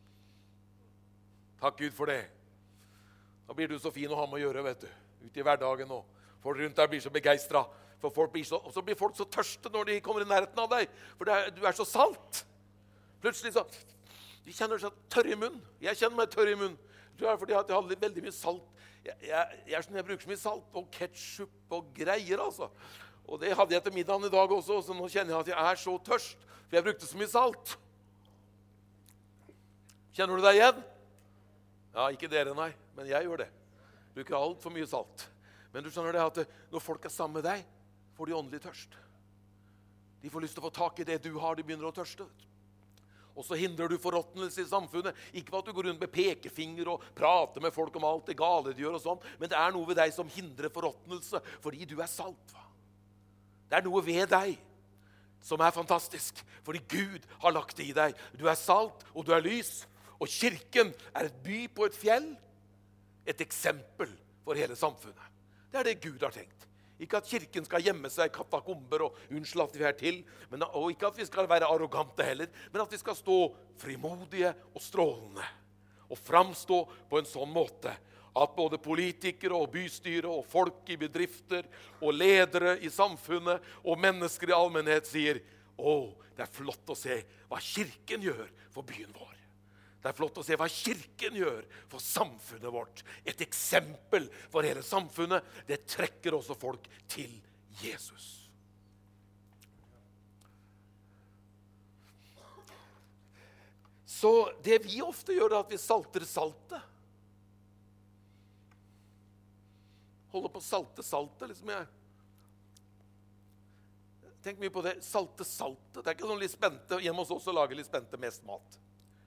Takk Gud for det. Da blir du så fin å ha med å gjøre, vet du, ute i hverdagen, og folk rundt deg blir så begeistret, for folk blir så, og så blir folk så tørste når de kommer i nærheten av deg, for det er, du er så salt. Plutselig så, de kjenner seg tørre i munnen. Jeg kjenner meg tørre i munnen. Jeg tror det er fordi jeg har veldig mye salt. Jeg, jeg, jeg, jeg, jeg bruker så mye salt og ketchup og greier, altså. Og det hadde jeg til middagen i dag også, så nå kjenner jeg at jeg er så tørst, for jeg brukte så mye salt. Kjenner du deg igjen? Ja, ikke dere, nei, men jeg gjør det. Bruker alt for mye salt. Men du skjønner det at når folk er sammen med deg, får de åndelig tørst. De får lyst til å få tak i det du har, de begynner å tørste. Og så hindrer du forråtnelse i samfunnet. Ikke for at du går rundt med pekefinger og prater med folk om alt det gale de gjør og sånn, men det er noe ved deg som hindrer forråtnelse, fordi du er salt, hva? Det er noe ved deg som er fantastisk, fordi Gud har lagt det i deg. Du er salt, og du er lys, og kirken er et by på et fjell, et eksempel for hele samfunnet. Det er det Gud har tenkt. Ikke at kirken skal gjemme seg i katakomber og unnskyld at vi er til, men, og ikke at vi skal være arrogante heller, men at vi skal stå frimodige og strålende, og framstå på en sånn måte at både politikere og bystyre og folk i bedrifter og ledere i samfunnet og mennesker i allmennhet sier, å, det er flott å se hva kirken gjør for byen vår. Det er flott å se hva kirken gjør for samfunnet vårt. Et eksempel for hele samfunnet. Det trekker også folk til Jesus. Så det vi ofte gjør er at vi salter saltet. Holder på å salte saltet, liksom jeg. Tenk mye på det. Salte saltet. Det er ikke sånn litt spente. Hjemme hos oss så lager litt spente mest mat.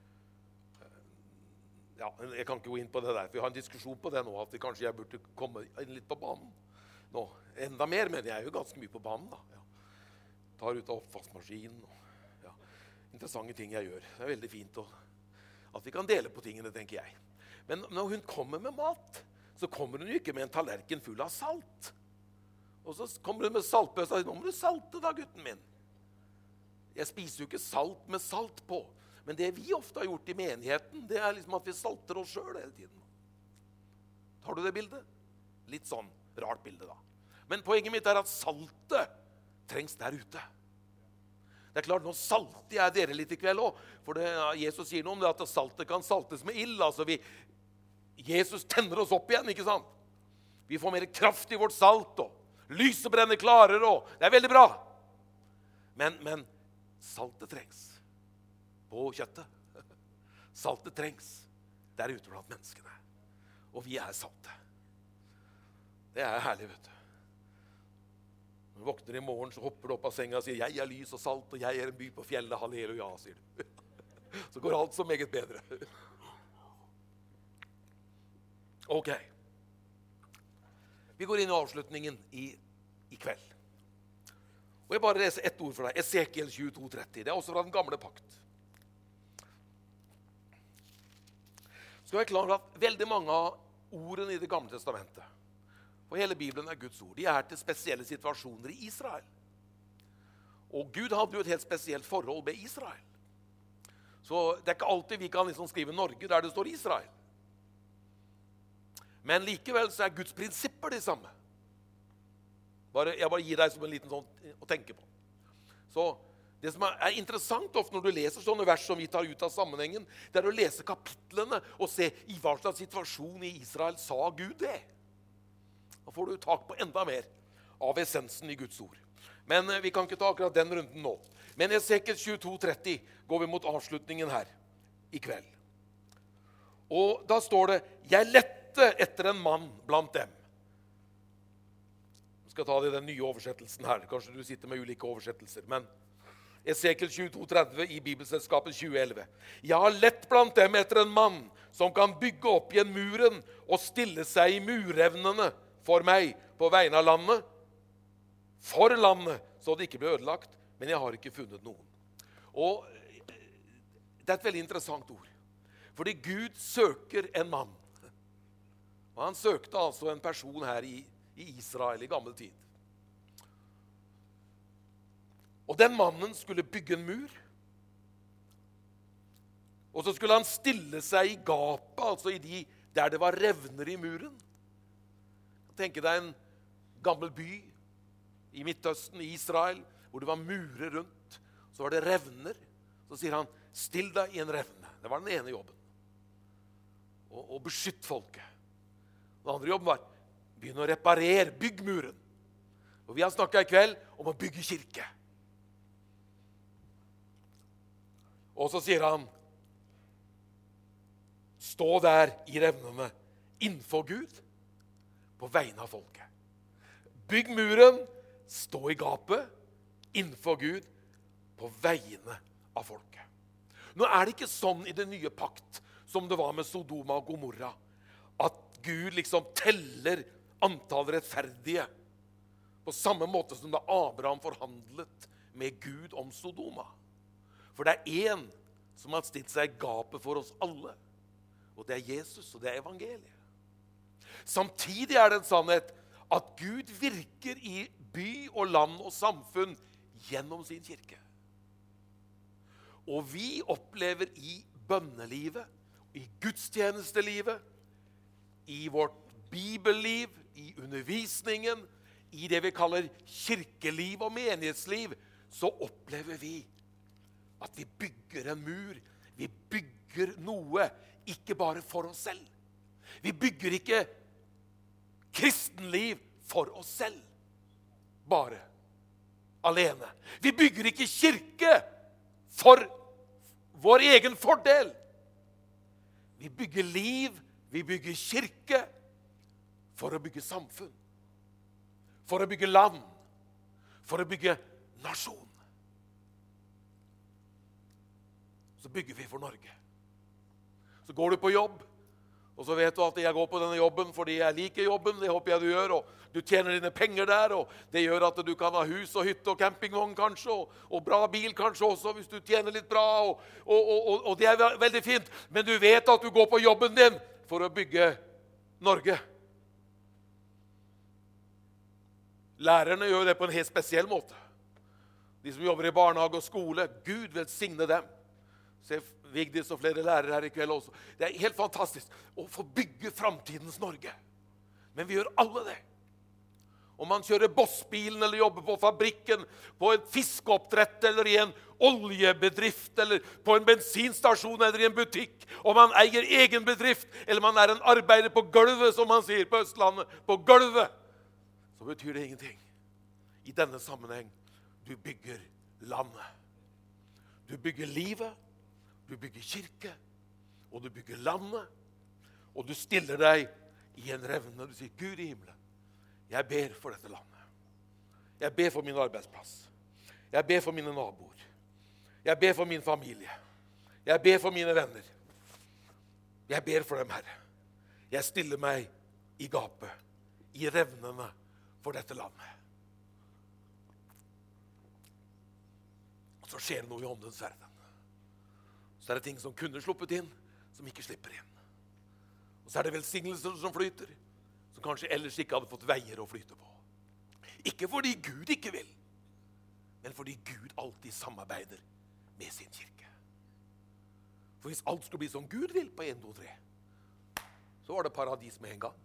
Ja, jeg kan ikke gå inn på det der, for vi har en diskusjon på det nå, at vi kanskje jeg burde komme litt på banen. Nå, enda mer, men jeg er jo ganske mye på banen da. Ja. Tar ut av oppvaskmaskinen. Og, ja. Interessante ting jeg gjør. Det er veldig fint å, at vi kan dele på tingene, tenker jeg. Men når hun kommer med mat, så kommer hun jo ikke med en tallerken full av salt. Og så kommer hun med saltbøssa og sier, nå må du salte da, gutten min. Jeg spiser jo ikke salt med salt på. Men det vi ofte har gjort i menigheten, det er liksom at vi salter oss selv hele tiden. Tar du det bildet? Litt sånn rart bilde da. Men poenget mitt er at saltet trengs der ute. Det er klart, nå salter jeg dere litt i kveld også, for det, Jesus sier noe om det at saltet kan saltes med ild. Altså vi, Jesus tenner oss opp igjen, ikke sant? Vi får mer kraft i vårt salt, og lyset brenner klarere, og det er veldig bra. Men, men saltet trengs. På kjøttet. Saltet trengs der ute blant menneskene. Og vi er saltet. Det er herlig, vet du. Når du våkner i morgen, så hopper du opp av senga og sier, jeg er lys og salt, og jeg er en by på fjellet, halleluja, sier du. Så går alt så meget bedre. Ok. Vi går inn i avslutningen i, i kveld. Og jeg bare leser ett ord for deg. Esekiel tjueto tretti. Det er også fra den gamle pakt. Skal være klar at veldig mange av ordene i det gamle testamentet, og hele Bibelen er Guds ord, de er til spesielle situasjoner i Israel. Og Gud hadde jo et helt spesielt forhold med Israel. Så det er ikke alltid vi kan liksom skrive Norge der det står Israel. Men likevel så er Guds prinsipper de samme. Bare, jeg bare gir deg som en liten sånn å tenke på. Så det som er interessant ofte når du leser sånne vers som vi tar ut av sammenhengen, det er å lese kapitlene og se i hva slags situasjon i Israel sa Gud det. Da får du tak på enda mer av essensen i Guds ord. Men vi kan ikke ta akkurat den runden nå. Men i Esekiel tjueto tretti går vi mot avslutningen her i kveld. Og da står det, jeg lette etter en mann blant dem. Jeg skal ta det i den nye oversettelsen her. Kanskje du sitter med ulike oversettelser, men Esekiel tjueto tretti i Bibelselskapet tjue elleve. Jeg har lett blant dem etter en mann som kan bygge opp igjen muren og stille seg i murevnene for meg på vegne av landet. For landet, så det ikke blir ødelagt, men jeg har ikke funnet noen. Og det er et veldig interessant ord. Fordi Gud søker en mann. Og han søkte altså en person her i, i Israel i gammel tid. Og den mannen skulle bygge en mur. Og så skulle han stille seg i gapet, altså i de, der det var revner i muren. Tenk deg en gammel by i Midtøsten, i Israel, hvor det var murer rundt. Så var det revner. Så sier han, still deg i en revne. Det var den ene jobben. Og, og beskytt folket. Den andre jobben var, begynne å reparere, bygg muren. Og vi har snakket i kveld om å bygge kirke. Og så sier han, stå der i revnene innenfor Gud på vegne av folket. Bygg muren, stå i gapet innenfor Gud på vegne av folket. Nå er det ikke sånn i den nye pakt som det var med Sodoma og Gomorra, at Gud liksom teller antall rettferdige på samme måte som da Abraham forhandlet med Gud om Sodoma. For det er en som har stilt seg i gapet for oss alle. Og det er Jesus, og det er evangeliet. Samtidig er det en sannhet at Gud virker i by og land og samfunn gjennom sin kirke. Og vi opplever i bønnelivet, i gudstjenestelivet, i vårt bibelliv, i undervisningen, i det vi kaller kirkeliv og menighetsliv, så opplever vi at vi bygger en mur, vi bygger bygger noe ikke bare for oss selv. Vi bygger ikke kristenliv for oss selv, bare alene. Vi bygger ikke kirke for vår egen fordel. Vi bygger liv, vi bygger kirke for å bygge samfunn, for å bygge land, for å bygge nasjon. Så bygger vi for Norge. Så går du på jobb, og så vet du at jeg går på denne jobben fordi jeg liker jobben, det håper jeg du gjør, og du tjener dine penger der, og det gjør at du kan ha hus og hytte og campingvogn kanskje, og, og bra bil kanskje også, hvis du tjener litt bra, og, og, og, og det er veldig fint. Men du vet at du går på jobben din for å bygge Norge. Lærerne gjør det på en helt spesiell måte. De som jobber i barnehage og skole, Gud velsigne dem. Se Vigdis og flere lærere her i kveld også. Det er helt fantastisk å få bygge fremtidens Norge. Men vi gjør alle det. Om man kjører bossbilen eller jobber på fabrikken, på en fiskeoppdrett eller i en oljebedrift eller på en bensinstasjon eller i en butikk, om man eier egen bedrift eller man er en arbeider på gulvet, som man sier på Østlandet, på gulvet, så betyr det ingenting. I denne sammenheng, du bygger landet. Du bygger livet, du bygger kirke, og du bygger landet, og du stiller deg i en revne, og du sier, Gud i himmelen, jeg ber for dette landet. Jeg ber for min arbeidsplass. Jeg ber for mine naboer. Jeg ber for min familie. Jeg ber for mine venner. Jeg ber for dem, Herre. Jeg stiller meg i gapet, i revnene for dette landet. Og så skjer det noe i åndens verden. Så er det ting som kunne sluppet inn, som ikke slipper inn. Og så er det velsignelser som flyter, som kanskje ellers ikke hadde fått veier å flyte på. Ikke fordi Gud ikke vil, men fordi Gud alltid samarbeider med sin kirke. For hvis alt skulle bli som Gud vil på en, to, tre, så var det paradis med en gang.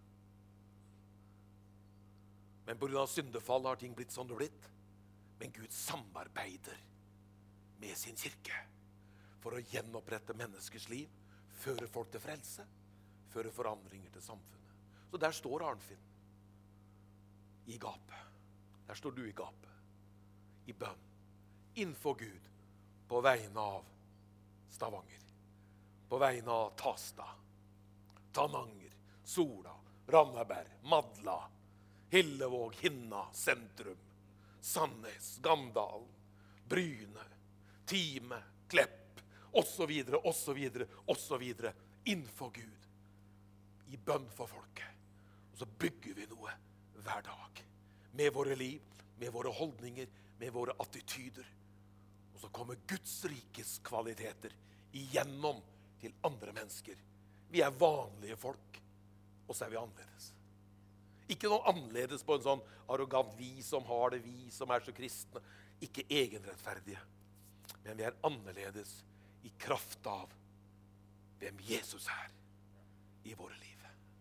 Men på grunn av syndefall har ting blitt som det blitt. Men Gud samarbeider med sin kirke for å gjenopprette menneskers liv, føre folk til frelse, føre forandringer til samfunnet. Så der står Arnfinn i gapet. Der står du i gapet, i bønn, innenfor Gud, på vegne av Stavanger, på vegne av Tasta, Tananger, Sola, Randaberg, Madla, Hillevåg, Hinna, Sentrum, Sandnes, Gandalen, Bryne, Time, Klepp, og så videre, og så videre, og så videre, innenfor Gud, i bønn for folket. Og så bygger vi noe hver dag, med våre liv, med våre holdninger, med våre attityder. Og så kommer Guds rikes kvaliteter igjennom til andre mennesker. Vi er vanlige folk, og så er vi annerledes. Ikke noe annerledes på en sånn arrogant vi som har det, vi som er så kristne. Ikke egenrettferdige, men vi er annerledes i kraft av hvem Jesus er i våre liv.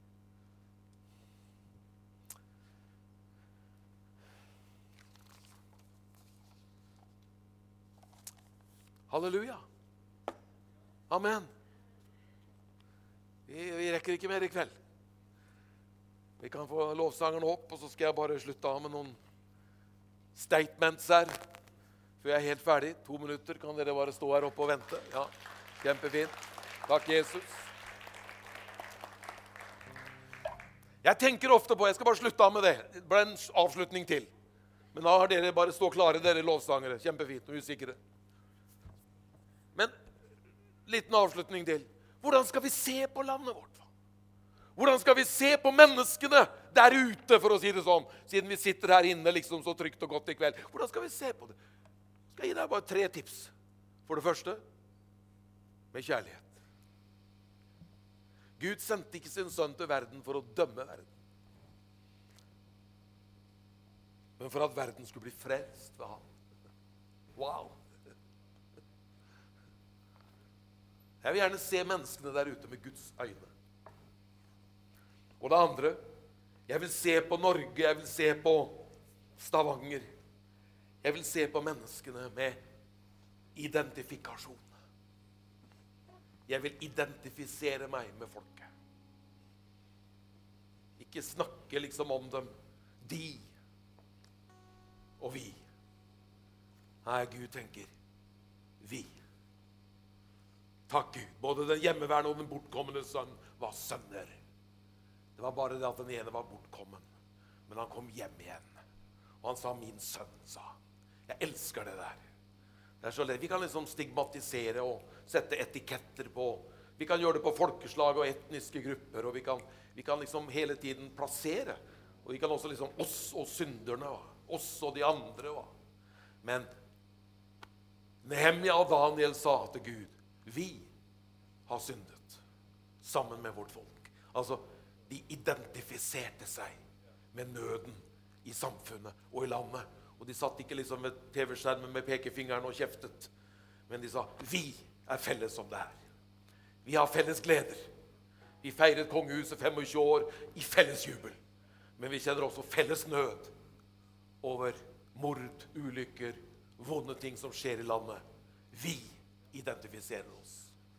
Halleluja. Amen. Vi, vi rekker ikke mer i kveld. Vi kan få lovsangeren opp, og så skal jeg bare slutte av med noen statements her. For jeg er helt ferdig. To minutter kan dere bare stå her oppe og vente. Ja, kjempefint. Takk, Jesus. Jeg tenker ofte på, jeg skal bare slutte av med det. Det ble en avslutning til. Men da har dere bare stå klare, dere lovsangere. Kjempefint og usikre. Men, liten avslutning til. Hvordan skal vi se på landet vårt? Hvordan skal vi se på menneskene der ute, for å si det sånn, siden vi sitter her inne liksom så trygt og godt i kveld? Hvordan skal vi se på det? Jeg skal gi deg bare tre tips. For det første, med kjærlighet. Gud sendte ikke sin sønn til verden for å dømme verden, men for at verden skulle bli frelst ved ham. Wow! Jeg vil gjerne se menneskene der ute med Guds øyne. Og det andre, jeg vil se på Norge, jeg vil se på Stavanger. Jeg vil se på menneskene med identifikasjon. Jeg vil identifisere meg med folket. Ikke snakke liksom om dem. De og vi. Nei, Gud tenker vi. Takk Gud. Både den hjemmeværende og den bortkommende sønn var sønner. Det var bare det at den ene var bortkommen. Men han kom hjem igjen. Og han sa, min sønn, sa han. Jeg elsker det der. Det er så lett. Vi kan liksom stigmatisere og sette etiketter på. Vi kan gjøre det på folkeslag og etniske grupper, og vi kan, vi kan liksom hele tiden plassere. Og vi kan også liksom oss og synderne, oss og de andre. Men Nehemia og Daniel sa til Gud, vi har syndet sammen med vårt folk. Altså, de identifiserte seg med nøden i samfunnet og i landet. Og de satt ikke liksom ved T V-skjermen med pekefingeren og kjeftet. Men de sa, vi er felles som det er. Vi har felles gleder. Vi feiret kongehuset tjuefem år i felles jubel. Men vi kjenner også felles nød over mord, ulykker, vonde ting som skjer i landet. Vi identifiserer oss.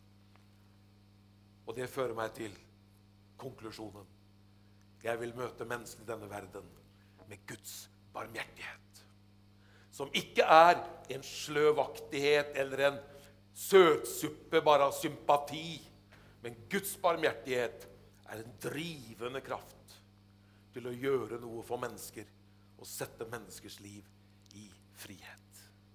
Og det fører meg til konklusjonen. Jeg vil møte mennesker i denne verden med Guds barmhjertighet. Som ikke er en sløvaktighet eller en søtsuppe bare av sympati. Men Guds barmhjertighet er en drivende kraft til å gjøre noe for mennesker og sette menneskers liv i frihet.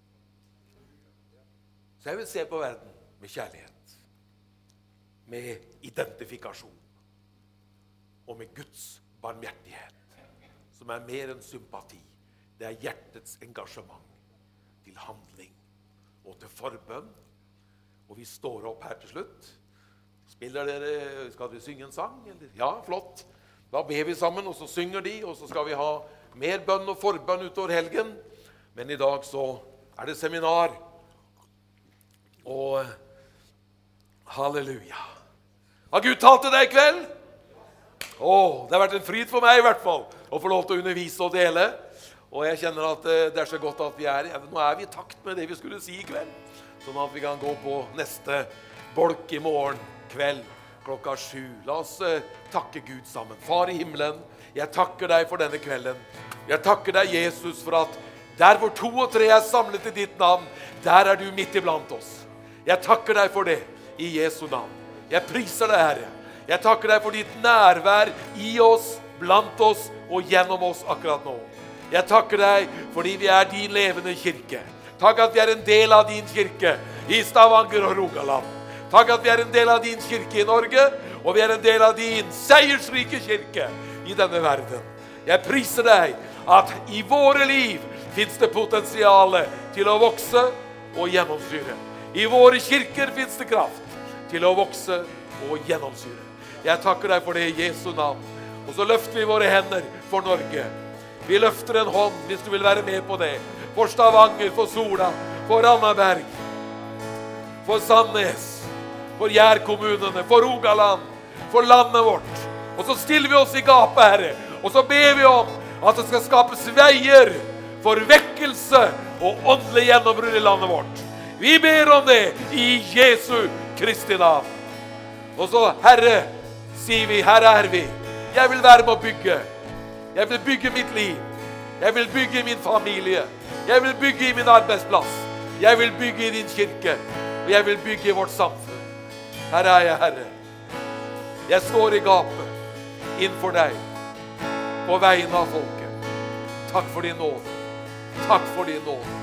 Så jeg vil se på verden med kjærlighet, med identifikasjon og med Guds barmhjertighet, som er mer enn sympati. Det er hjertets engasjement til handling og til forbønn. Og vi står opp her til slutt. Spiller dere, skal dere synge en sang? Eller? Ja, flott. Da ber vi sammen, og så synger de, og så skal vi ha mer bønn og forbønn utover helgen. Men i dag så er det seminar. Og halleluja. Har Gud talt til deg i kveld? Åh, det har vært en fryd for meg i hvert fall, å få lov til å undervise og dele. Og jeg kjenner at det er så godt at vi er, nå er vi i takt med det vi skulle si i kveld. Sånn at vi kan gå på neste bolk i morgen kveld klokka sju. La oss takke Gud sammen. Far i himmelen, jeg takker deg for denne kvelden. Jeg takker deg, Jesus, for at der hvor to og tre er samlet i ditt navn, der er du midt iblant oss. Jeg takker deg for det i Jesu navn. Jeg priser deg, Herre. Jeg takker deg for ditt nærvær i oss, blant oss og gjennom oss akkurat nå. Jeg takker deg fordi vi er din levende kirke. Takk at vi er en del av din kirke i Stavanger og Rogaland. Takk at vi er en del av din kirke i Norge, og vi er en del av din seiersrike kirke i denne verden. Jeg priser deg at i våre liv finnes det potensiale til å vokse og gjennomsyre. I våre kirker finnes det kraft til å vokse og gjennomsyre. Jeg takker deg for det i Jesu navn. Og så løfter vi våre hender for Norge. Vi løfter en hånd hvis du vil være med på det. For Stavanger, for Sola, for Randaberg, for Sandnes, for Jærkommunene, for Rogaland, for landet vårt. Og så stiller vi oss i gapet, Herre. Og så ber vi om at det skal skapes veier for vekkelse og åndelig gjennombrudd i landet vårt. Vi ber om det i Jesu Kristi navn. Og så, Herre, sier vi, her er vi. Jeg vil være med å bygge. Jeg vil bygge mitt liv. Jeg vil bygge min familie. Jeg vil bygge i min arbeidsplass. Jeg vil bygge i din kirke. Og jeg vil bygge i vårt samfunn. Her er jeg, Herre. Jeg står i gapet innenfor deg på vegne av folket. Takk for din nåde. Takk for din nåde.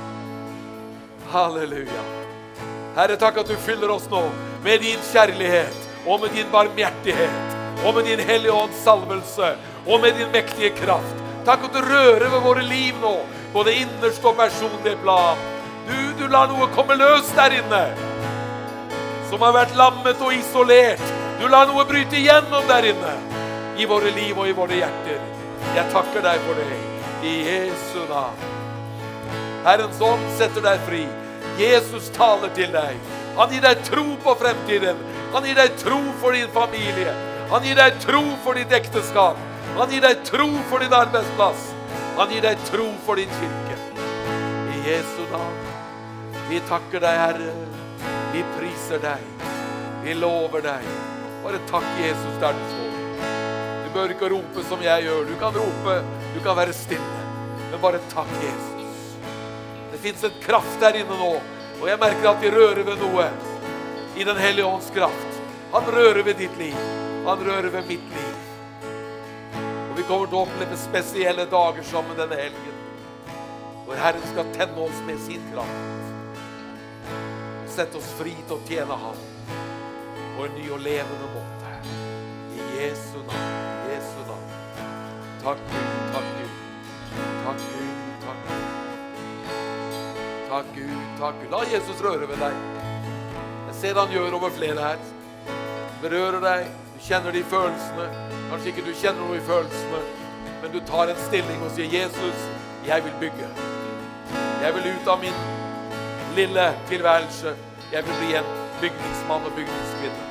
Halleluja. Herre, takk at du fyller oss nå med din kjærlighet og med din barmhjertighet og med din hellige ånds salvelse og med din mektige kraft. Takk at du rører ved våre liv nå, på det innerste og personlige plan. Du, du lar noe komme løs der inne, som har vært lammet og isolert. Du lar noe bryte igjennom der inne, i våre liv og i våre hjerter. Jeg takker deg for det, i Jesu navn. Herrens ånd setter deg fri. Jesus taler til deg. Han gir deg tro på fremtiden. Han gir deg tro for din familie. Han gir deg tro for ditt ekteskap. Han gir deg tro for din arbeidsplass. Han gir deg tro for din kirke. I Jesu navn. Vi takker deg, Herre. Vi priser deg. Vi lover deg. Bare takk Jesus der du står. Du bør ikke rope som jeg gjør. Du kan rope, du kan være stille. Men bare takk Jesus. Det finnes en kraft der inne nå. Og jeg merker at vi rører ved noe. I den hellige ånds kraft. Han rører ved ditt liv. Han rører ved mitt liv. Og vi kommer til å oppleve spesielle dager sammen denne helgen. Hvor Herren skal tenne oss med sin kraft. Og sette oss fri til å tjene ham. På en ny og levende måte. I Jesu navn. I Jesu navn. Takk Gud, takk Gud. Takk Gud, takk Gud. Takk Gud, takk Gud. La Jesus røre ved deg. Jeg ser han gjør over flere her. Berører deg. Du kjenner de følelsene. Kanskje ikke du kjenner noe i følelsene. Men du tar en stilling og sier, Jesus, jeg vil bygge. Jeg vil ut av min lille tilværelse. Jeg vil bli en bygningsmann og bygningskvinne.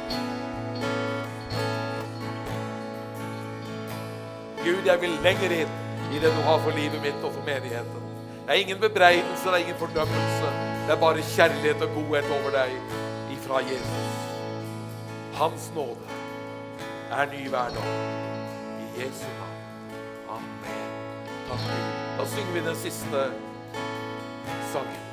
Gud, jeg vil lenger inn i det du har for livet mitt og for menigheten. Det er ingen bebreidelse, det er ingen fordømmelse. Det er bare kjærlighet og godhet over deg ifra Jesus. Hans nåde er ny hver dag. I Jesu navn. Amen. Takk Gud. Da synger vi den siste sangen.